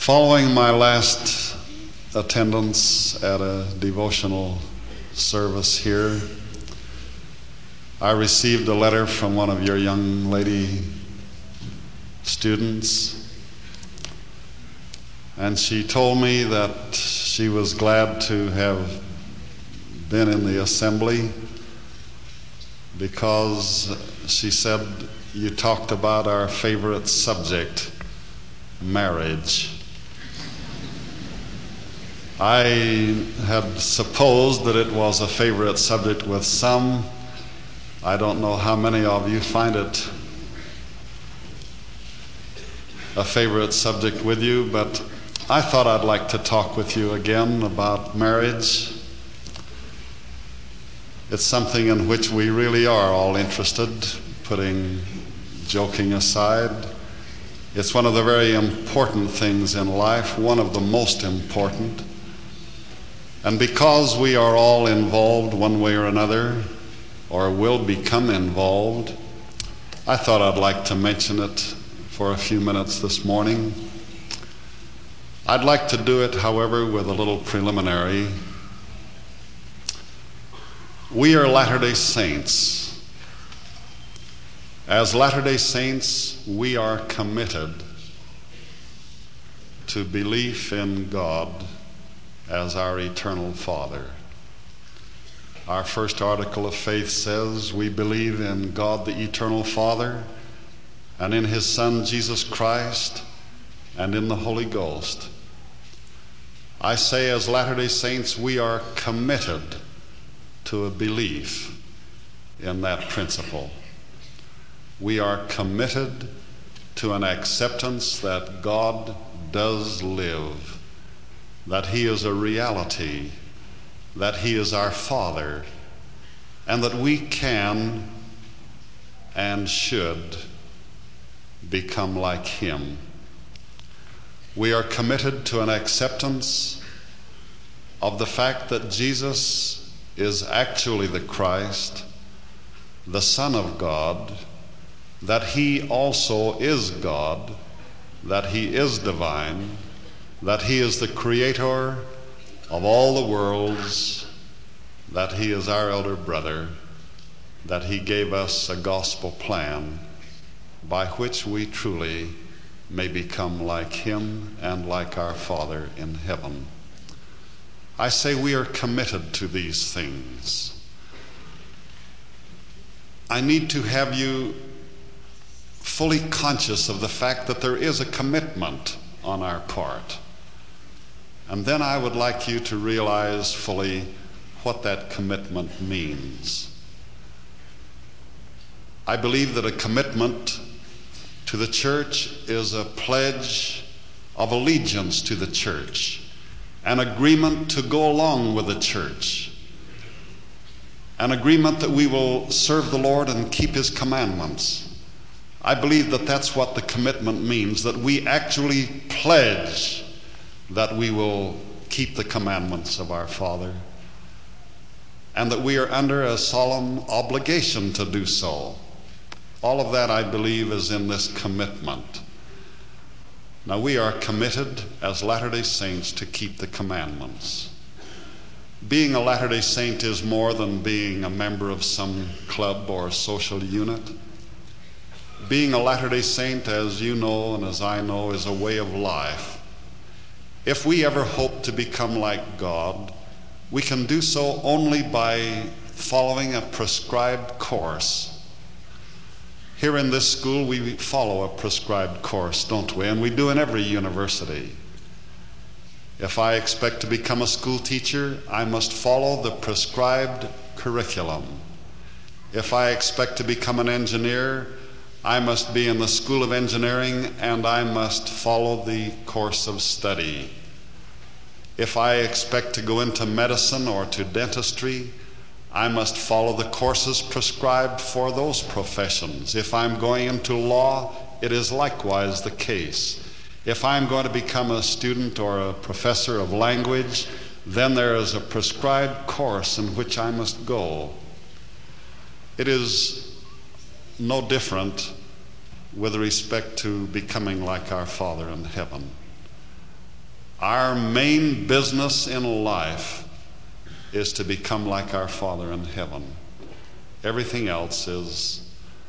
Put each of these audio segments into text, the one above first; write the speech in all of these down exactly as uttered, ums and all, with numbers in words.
Following my last attendance at a devotional service here, I received a letter from one of your young lady students, and she told me that she was glad to have been in the assembly because she said you talked about our favorite subject, marriage. I had supposed that it was a favorite subject with some. I don't know how many of you find it a favorite subject with you, but I thought I'd like to talk with you again about marriage. It's something in which we really are all interested, putting joking aside. It's one of the very important things in life, one of the most important. And because we are all involved one way or another, or will become involved, I thought I'd like to mention it for a few minutes this morning. I'd like to do it, however, with a little preliminary. We are Latter-day Saints. As Latter-day Saints, we are committed to belief in God as our eternal Father. Our first article of faith says we believe in God the eternal Father, and in His Son Jesus Christ, and in the Holy Ghost. I say as Latter-day Saints, we are committed to a belief in that principle. We are committed to an acceptance that God does live, that He is a reality, that He is our Father, and that we can and should become like Him. We are committed to an acceptance of the fact that Jesus is actually the Christ, the Son of God, that He also is God, that He is divine, that He is the creator of all the worlds, that He is our elder brother, that He gave us a gospel plan by which we truly may become like Him and like our Father in heaven. I say we are committed to these things. I need to have you fully conscious of the fact that there is a commitment on our part. And then I would like you to realize fully what that commitment means. I believe that a commitment to the church is a pledge of allegiance to the church, an agreement to go along with the church, an agreement that we will serve the Lord and keep His commandments. I believe that that's what the commitment means, that we actually pledge that we will keep the commandments of our Father, and that we are under a solemn obligation to do so. All of that, I believe, is in this commitment. Now, we are committed as Latter-day Saints to keep the commandments. Being a Latter-day Saint is more than being a member of some club or social unit. Being a Latter-day Saint, as you know and as I know, is a way of life. If we ever hope to become like God, we can do so only by following a prescribed course. Here in this school, we follow a prescribed course, don't we? And we do in every university. If I expect to become a school teacher, I must follow the prescribed curriculum. If I expect to become an engineer, I must be in the School of Engineering, and I must follow the course of study. If I expect to go into medicine or to dentistry, I must follow the courses prescribed for those professions. If I'm going into law, it is likewise the case. If I'm going to become a student or a professor of language, then there is a prescribed course in which I must go. It is no different with respect to becoming like our Father in heaven. Our main business in life is to become like our Father in heaven. Everything else is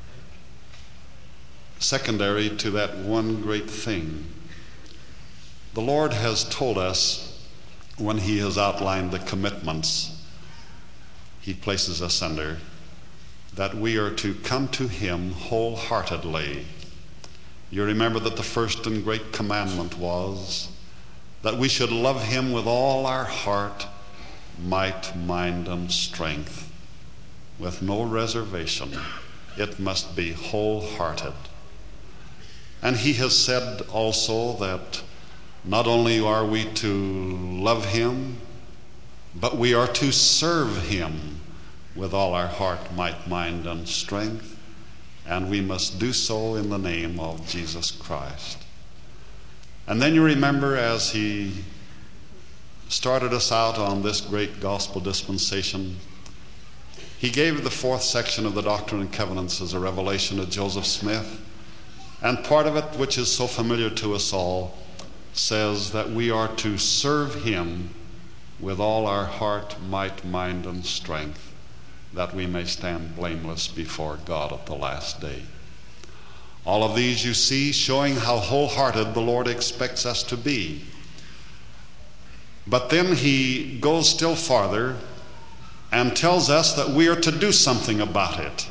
secondary to that one great thing. The Lord has told us, when He has outlined the commitments He places us under, that we are to come to Him wholeheartedly. You remember that the first and great commandment was that we should love Him with all our heart, might, mind, and strength, with no reservation. It must be wholehearted. And He has said also that not only are we to love Him, but we are to serve Him with all our heart, might, mind, and strength. And we must do so in the name of Jesus Christ. And then you remember, as He started us out on this great gospel dispensation, He gave the fourth section of the Doctrine and Covenants as a revelation to Joseph Smith. And part of it, which is so familiar to us all, says that we are to serve Him with all our heart, might, mind, and strength, that we may stand blameless before God at the last day. All of these you see showing how wholehearted the Lord expects us to be. But then He goes still farther and tells us that we are to do something about it.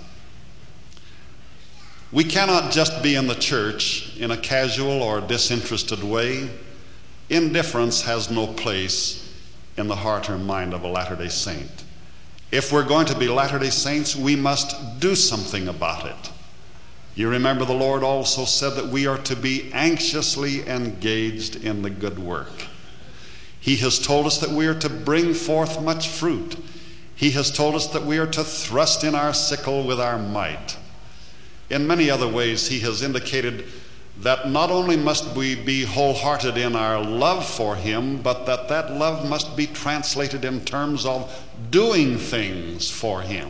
We cannot just be in the church in a casual or disinterested way. Indifference has no place in the heart or mind of a Latter-day Saint. If we're going to be Latter-day Saints, we must do something about it. You remember the Lord also said that we are to be anxiously engaged in the good work. He has told us that we are to bring forth much fruit. He has told us that we are to thrust in our sickle with our might. In many other ways, He has indicated that not only must we be wholehearted in our love for Him, but that that love must be translated in terms of doing things for Him.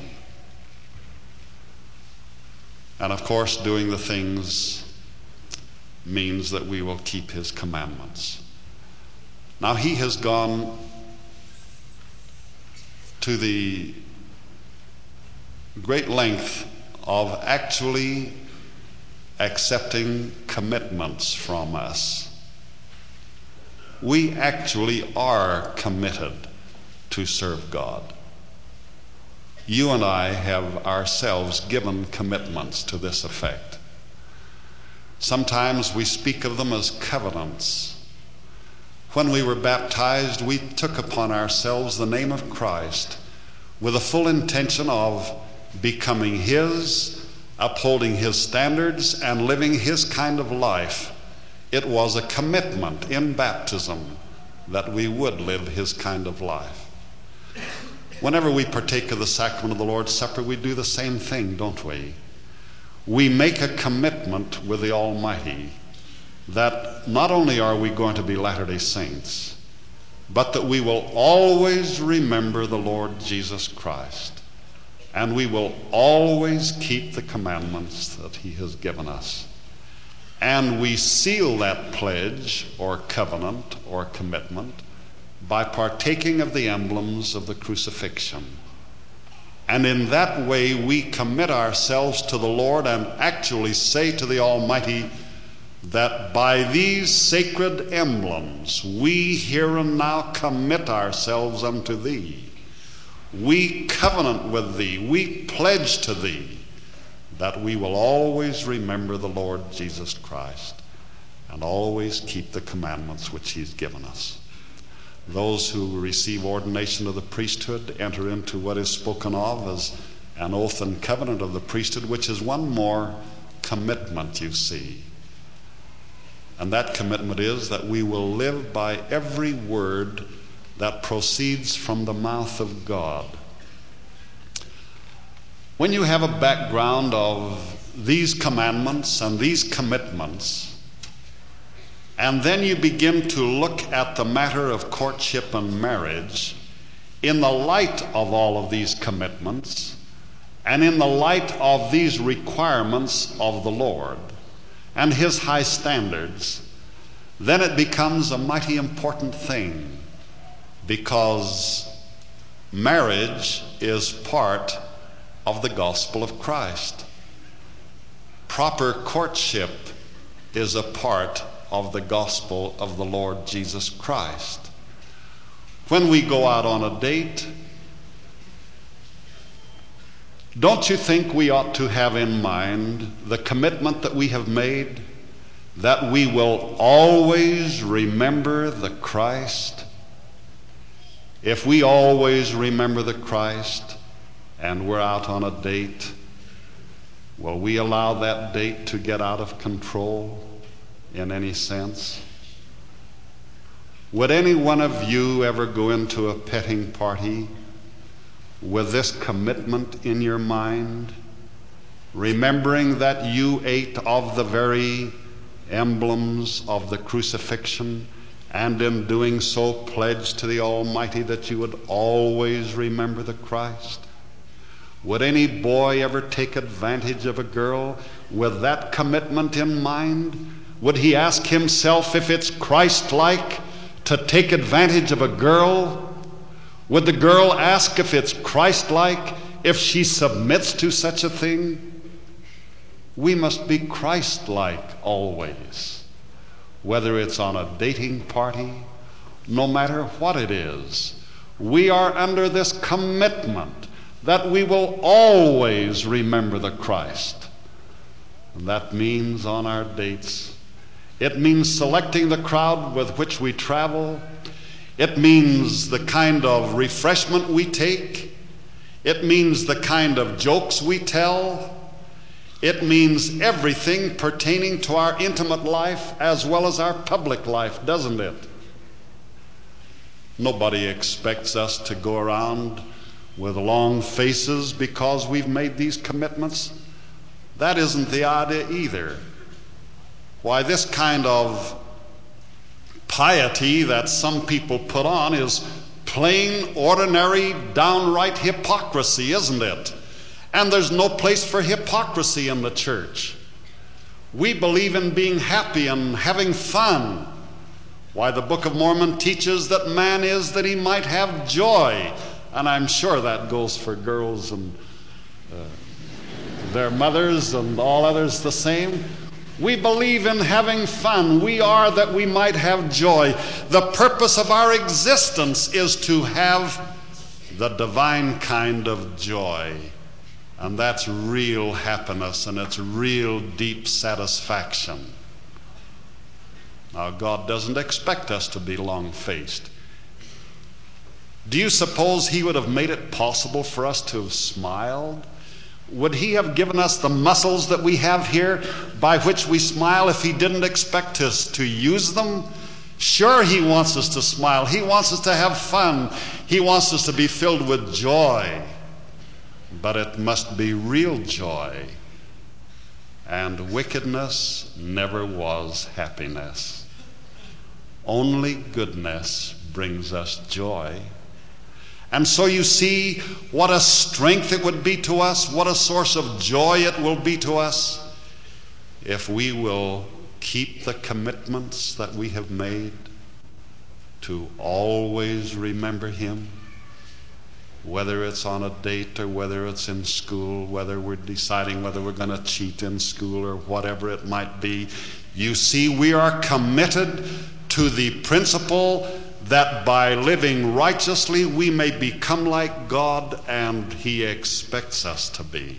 And of course, doing the things means that we will keep His commandments. Now, He has gone to the great length of actually accepting commitments from us. We actually are committed to serve God. You and I have ourselves given commitments to this effect. Sometimes we speak of them as covenants. When we were baptized, we took upon ourselves the name of Christ with the full intention of becoming His, upholding His standards, and living His kind of life. It was a commitment in baptism that we would live His kind of life. Whenever we partake of the sacrament of the Lord's Supper, we do the same thing, don't we? We make a commitment with the Almighty that not only are we going to be Latter-day Saints, but that we will always remember the Lord Jesus Christ. And we will always keep the commandments that He has given us. And we seal that pledge or covenant or commitment by partaking of the emblems of the crucifixion. And in that way we commit ourselves to the Lord and actually say to the Almighty that by these sacred emblems we here and now commit ourselves unto Thee. We covenant with Thee, we pledge to Thee that we will always remember the Lord Jesus Christ and always keep the commandments which He's given us. Those who receive ordination of the priesthood enter into what is spoken of as an oath and covenant of the priesthood, which is one more commitment, you see. And that commitment is that we will live by every word that proceeds from the mouth of God. When you have a background of these commandments and these commitments, and then you begin to look at the matter of courtship and marriage in the light of all of these commitments and in the light of these requirements of the Lord and His high standards, then it becomes a mighty important thing, because marriage is part of the gospel of Christ. Proper courtship is a part of the gospel of the Lord Jesus Christ. When we go out on a date, don't you think we ought to have in mind the commitment that we have made, that we will always remember the Christ? If we always remember the Christ and we're out on a date, will we allow that date to get out of control in any sense? Would any one of you ever go into a petting party with this commitment in your mind, remembering that you ate of the very emblems of the crucifixion, and in doing so pledged to the Almighty that you would always remember the Christ? Would any boy ever take advantage of a girl with that commitment in mind? Would he ask himself if it's Christ-like to take advantage of a girl? Would the girl ask if it's Christ-like if she submits to such a thing? We must be Christ-like always, whether it's on a dating party, no matter what it is. We are under this commitment that we will always remember the Christ. And that means on our dates. It means selecting the crowd with which we travel. It means the kind of refreshment we take. It means the kind of jokes we tell. It means everything pertaining to our intimate life as well as our public life, doesn't it? Nobody expects us to go around with long faces because we've made these commitments. That isn't the idea either. Why, this kind of piety that some people put on is plain, ordinary, downright hypocrisy, isn't it? And there's no place for hypocrisy in the church. We believe in being happy and having fun. Why, the Book of Mormon teaches that man is that he might have joy. And I'm sure that goes for girls and uh, their mothers and all others the same. We believe in having fun. We are that we might have joy. The purpose of our existence is to have the divine kind of joy. And that's real happiness, and it's real deep satisfaction. Now, God doesn't expect us to be long-faced. Do you suppose He would have made it possible for us to have smiled? Would He have given us the muscles that we have here by which we smile if He didn't expect us to use them? Sure, He wants us to smile. He wants us to have fun. He wants us to be filled with joy. But it must be real joy. And wickedness never was happiness. Only goodness brings us joy. And so you see what a strength it would be to us, what a source of joy it will be to us if we will keep the commitments that we have made to always remember Him, whether it's on a date or whether it's in school, whether we're deciding whether we're going to cheat in school or whatever it might be. You see, we are committed to the principle that by living righteously we may become like God, and He expects us to be.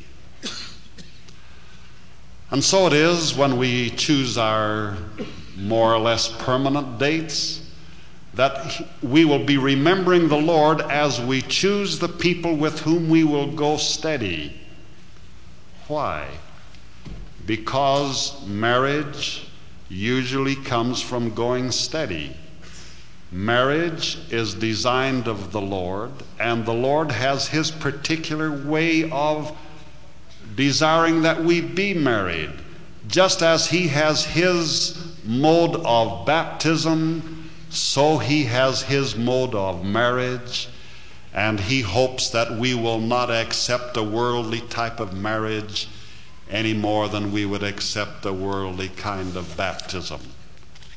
And so it is when we choose our more or less permanent dates, that we will be remembering the Lord as we choose the people with whom we will go steady. Why? Because marriage usually comes from going steady. Marriage is designed of the Lord, and the Lord has His particular way of desiring that we be married. Just as He has His mode of baptism, so He has His mode of marriage, and He hopes that we will not accept a worldly type of marriage any more than we would accept a worldly kind of baptism.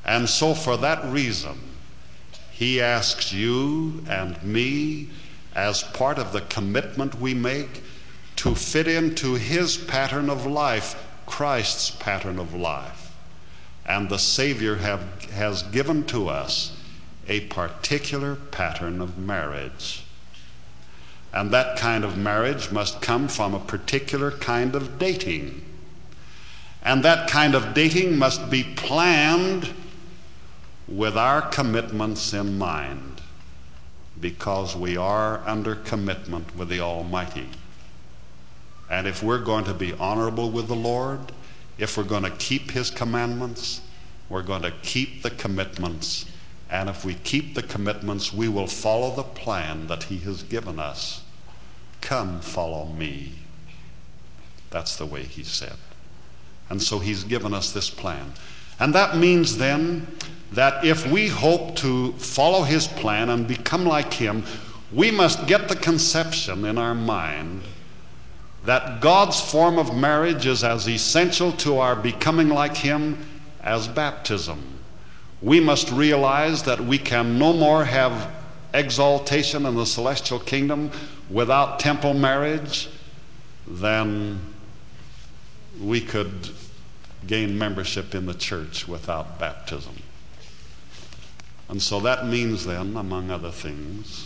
And so for that reason, he asks you and me, as part of the commitment we make, to fit into his pattern of life, Christ's pattern of life. And the Savior have, has given to us a particular pattern of marriage. And that kind of marriage must come from a particular kind of dating. And that kind of dating must be planned with our commitments in mind, because we are under commitment with the Almighty. And if we're going to be honorable with the Lord, if we're going to keep his commandments, we're going to keep the commitments. And if we keep the commitments, we will follow the plan that he has given us. Come, follow me. That's the way he said. And so he's given us this plan. And that means then that if we hope to follow his plan and become like him, we must get the conception in our mind that God's form of marriage is as essential to our becoming like him as baptism. We must realize that we can no more have exaltation in the celestial kingdom without temple marriage than we could gain membership in the church without baptism. And so that means then, among other things,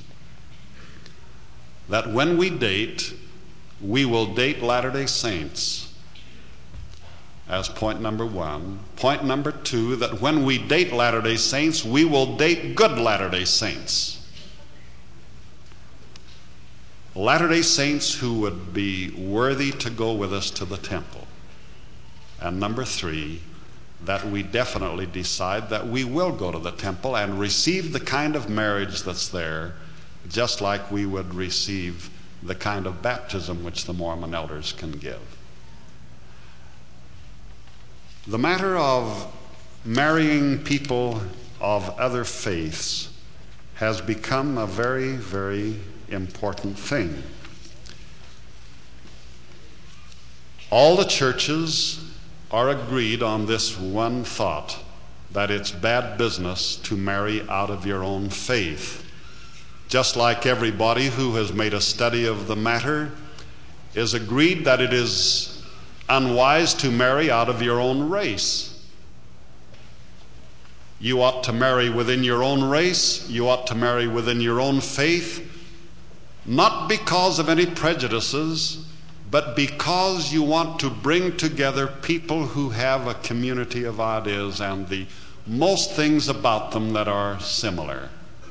that when we date, we will date Latter-day Saints as point number one. Point number two, that when we date Latter-day Saints, we will date good Latter-day Saints. Latter-day Saints who would be worthy to go with us to the temple. And number three, that we definitely decide that we will go to the temple and receive the kind of marriage that's there, just like we would receive the kind of baptism which the Mormon elders can give. The matter of marrying people of other faiths has become a very, very important thing. All the churches are agreed on this one thought, that it's bad business to marry out of your own faith. Just like everybody who has made a study of the matter is agreed that it is unwise to marry out of your own race. You ought to marry within your own race, you ought to marry within your own faith, not because of any prejudices, but because you want to bring together people who have a community of ideas and the most things about them that are similar.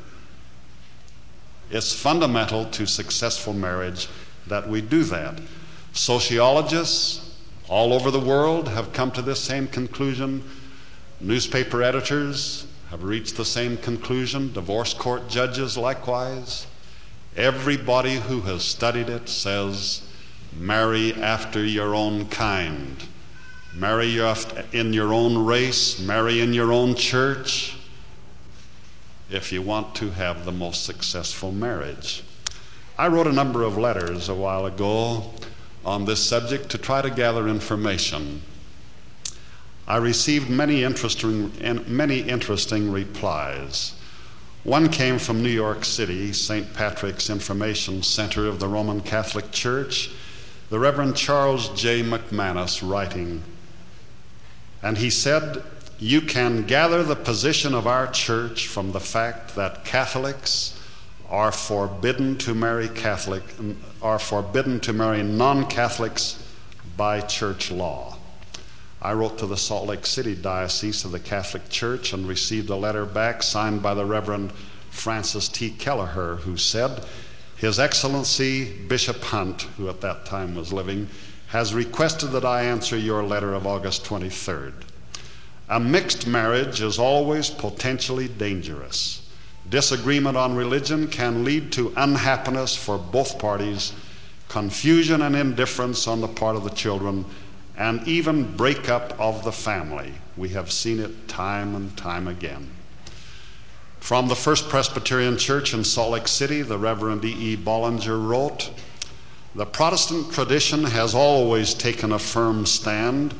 It's fundamental to successful marriage that we do that. Sociologists all over the world have come to this same conclusion. Newspaper editors have reached the same conclusion. Divorce court judges likewise. Everybody who has studied it says, marry after your own kind. Marry in your own race. Marry in your own church if you want to have the most successful marriage. I wrote a number of letters a while ago on this subject to try to gather information. I received many interesting, many interesting replies. One came from New York City, Saint Patrick's Information Center of the Roman Catholic Church, the Reverend Charles J. McManus writing. And he said, you can gather the position of our church from the fact that Catholics are forbidden to marry Catholic, are forbidden to marry non-Catholics by church law. I wrote to the Salt Lake City Diocese of the Catholic Church and received a letter back signed by the Reverend Francis T. Kelleher, who said, His Excellency Bishop Hunt, who at that time was living, has requested that I answer your letter of August twenty-third. A mixed marriage is always potentially dangerous. Disagreement on religion can lead to unhappiness for both parties, confusion and indifference on the part of the children, and even breakup of the family. We have seen it time and time again. From the First Presbyterian Church in Salt Lake City, the Reverend E E Bollinger wrote, the Protestant tradition has always taken a firm stand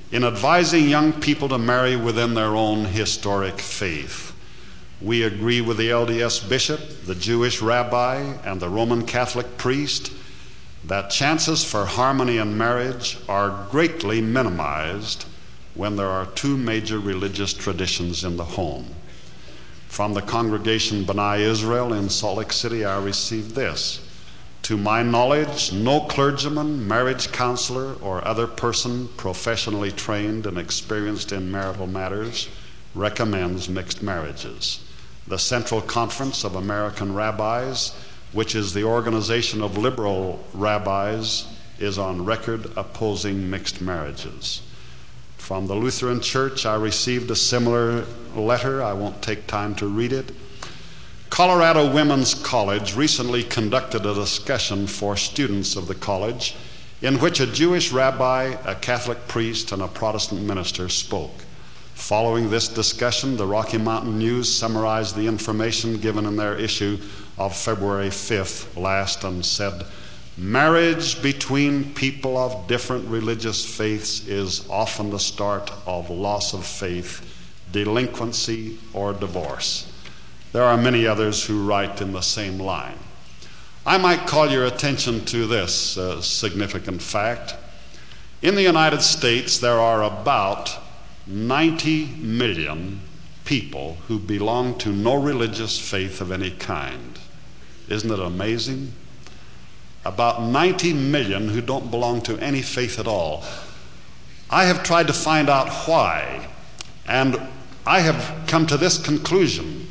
in advising young people to marry within their own historic faith. We agree with the L D S bishop, the Jewish rabbi, and the Roman Catholic priest that chances for harmony in marriage are greatly minimized when there are two major religious traditions in the home. From the congregation B'nai Israel in Salt Lake City, I received this: to my knowledge, no clergyman, marriage counselor, or other person professionally trained and experienced in marital matters recommends mixed marriages. The Central Conference of American Rabbis, which is the organization of liberal rabbis, is on record opposing mixed marriages. From the Lutheran Church, I received a similar letter. I won't take time to read it. Colorado Women's College recently conducted a discussion for students of the college in which a Jewish rabbi, a Catholic priest, and a Protestant minister spoke. Following this discussion, the Rocky Mountain News summarized the information given in their issue of February fifth last and said, "Marriage between people of different religious faiths is often the start of loss of faith, delinquency, or divorce." There are many others who write in the same line. I might call your attention to this uh, significant fact. In the United States, there are about ninety million people who belong to no religious faith of any kind. Isn't it amazing? About ninety million who don't belong to any faith at all. I have tried to find out why, and I have come to this conclusion.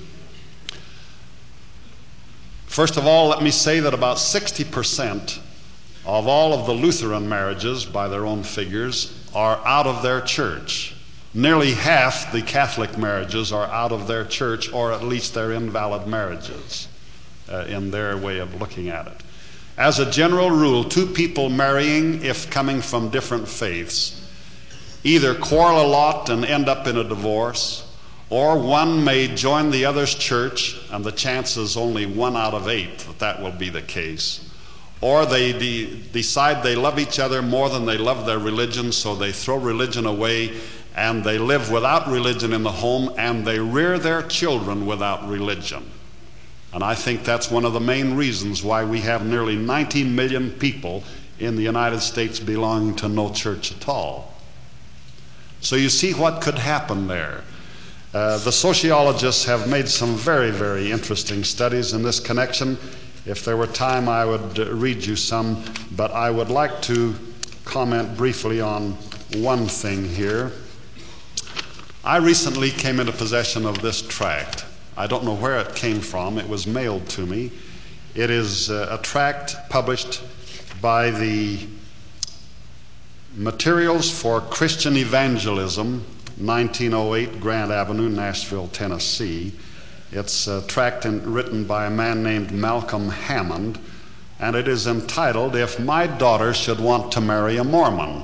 First of all, let me say that about sixty percent of all of the Lutheran marriages, by their own figures, are out of their church. Nearly half the Catholic marriages are out of their church, or at least they're invalid marriages uh, in their way of looking at it. As a general rule, two people marrying, if coming from different faiths, either quarrel a lot and end up in a divorce, or one may join the other's church, and the chance is only one out of eight that that will be the case. Or they de- decide they love each other more than they love their religion, so they throw religion away and they live without religion in the home, and they rear their children without religion. And I think that's one of the main reasons why we have nearly ninety million people in the United States belonging to no church at all. So you see what could happen there. Uh, the sociologists have made some very, very interesting studies in this connection. If there were time, I would uh, read you some, but I would like to comment briefly on one thing here. I recently came into possession of this tract. I don't know where it came from. It was mailed to me. It is uh, a tract published by the Materials for Christian Evangelism, nineteen oh eight Grant Avenue, Nashville, Tennessee. It's a tract in, written by a man named Malcolm Hammond, and it is entitled, "If My Daughter Should Want to Marry a Mormon."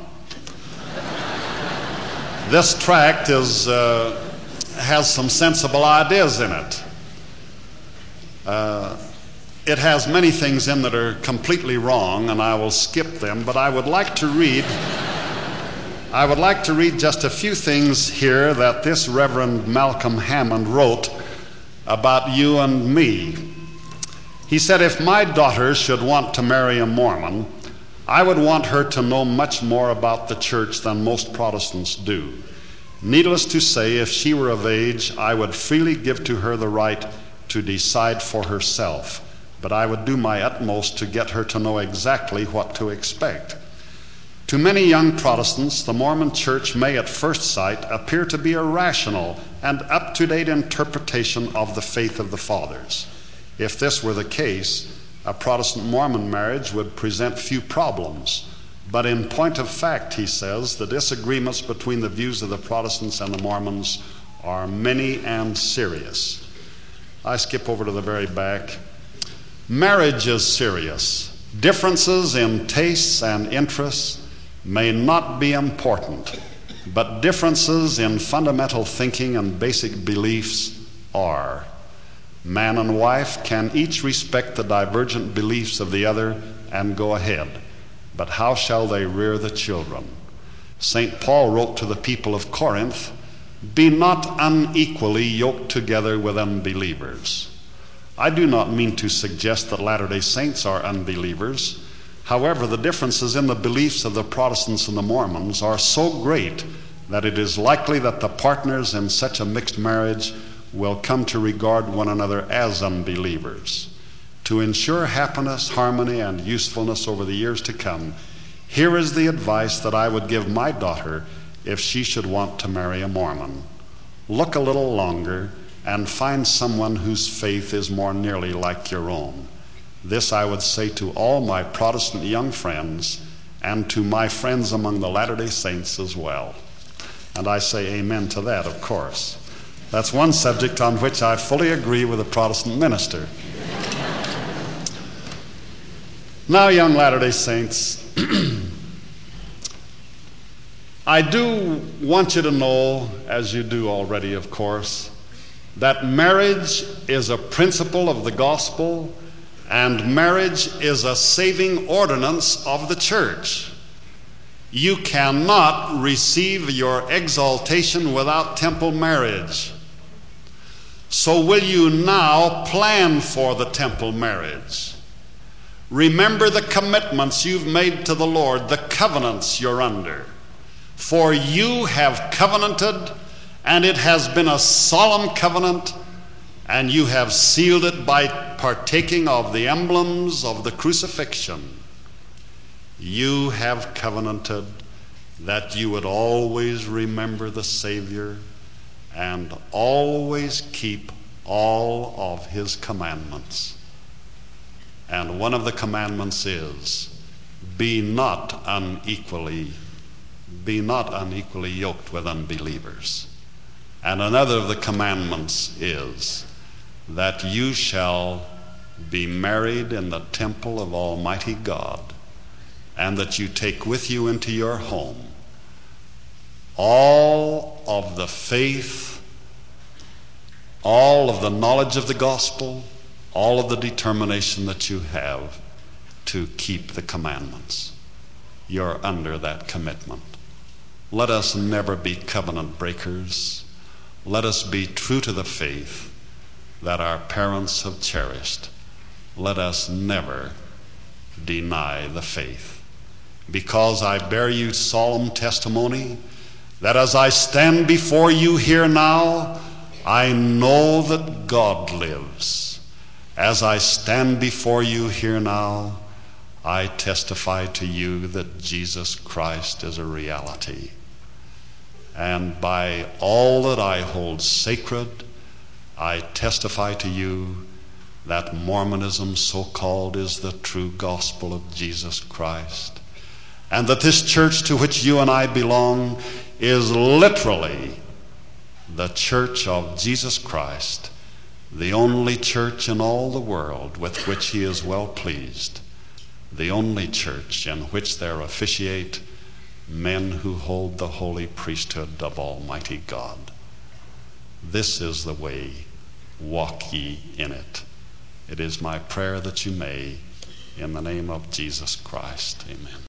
This tract is, uh, has some sensible ideas in it. Uh, it has many things in that are completely wrong, and I will skip them, but I would like to read I would like to read just a few things here that this Reverend Malcolm Hammond wrote about you and me. He said, "If my daughter should want to marry a Mormon, I would want her to know much more about the church than most Protestants do. Needless to say, if she were of age, I would freely give to her the right to decide for herself, but I would do my utmost to get her to know exactly what to expect. To many young Protestants, the Mormon Church may at first sight appear to be a rational and up-to-date interpretation of the faith of the fathers. If this were the case, a Protestant Mormon marriage would present few problems. But in point of fact," he says, "the disagreements between the views of the Protestants and the Mormons are many and serious." I skip over to the very back. "Marriage is serious. Differences in tastes and interests may not be important, but differences in fundamental thinking and basic beliefs are. Man and wife can each respect the divergent beliefs of the other and go ahead, but how shall they rear the children? Saint Paul wrote to the people of Corinth, "Be not unequally yoked together with unbelievers." I do not mean to suggest that Latter-day Saints are unbelievers. However, the differences in the beliefs of the Protestants and the Mormons are so great that it is likely that the partners in such a mixed marriage will come to regard one another as unbelievers. To ensure happiness, harmony, and usefulness over the years to come, here is the advice that I would give my daughter if she should want to marry a Mormon. Look a little longer and find someone whose faith is more nearly like your own. This I would say to all my Protestant young friends and to my friends among the Latter-day Saints as well. And I say amen to that, of course. That's one subject on which I fully agree with a Protestant minister. Now, young Latter-day Saints, I do want you to know, as you do already, of course, that marriage is a principle of the gospel, and marriage is a saving ordinance of the church. You cannot receive your exaltation without temple marriage. So will you now plan for the temple marriage? Remember the commitments you've made to the Lord, the covenants you're under. For you have covenanted, and it has been a solemn covenant, and you have sealed it by partaking of the emblems of the crucifixion. You have covenanted that you would always remember the Savior and always keep all of his commandments. And one of the commandments is, be not unequally, be not unequally yoked with unbelievers. And another of the commandments is that you shall be married in the temple of Almighty God, and that you take with you into your home all of the faith, all of the knowledge of the gospel, all of the determination that you have to keep the commandments. You're under that commitment. Let us never be covenant breakers. Let us be true to the faith that our parents have cherished. Let us never deny the faith. Because I bear you solemn testimony that as I stand before you here now, I know that God lives. As I stand before you here now, I testify to you that Jesus Christ is a reality. And by all that I hold sacred, I testify to you that Mormonism, so-called, is the true gospel of Jesus Christ. And that this church to which you and I belong is literally the church of Jesus Christ, the only church in all the world with which he is well pleased, the only church in which there officiate men who hold the holy priesthood of Almighty God. This is the way, walk ye in it. It is my prayer that you may, in the name of Jesus Christ. Amen.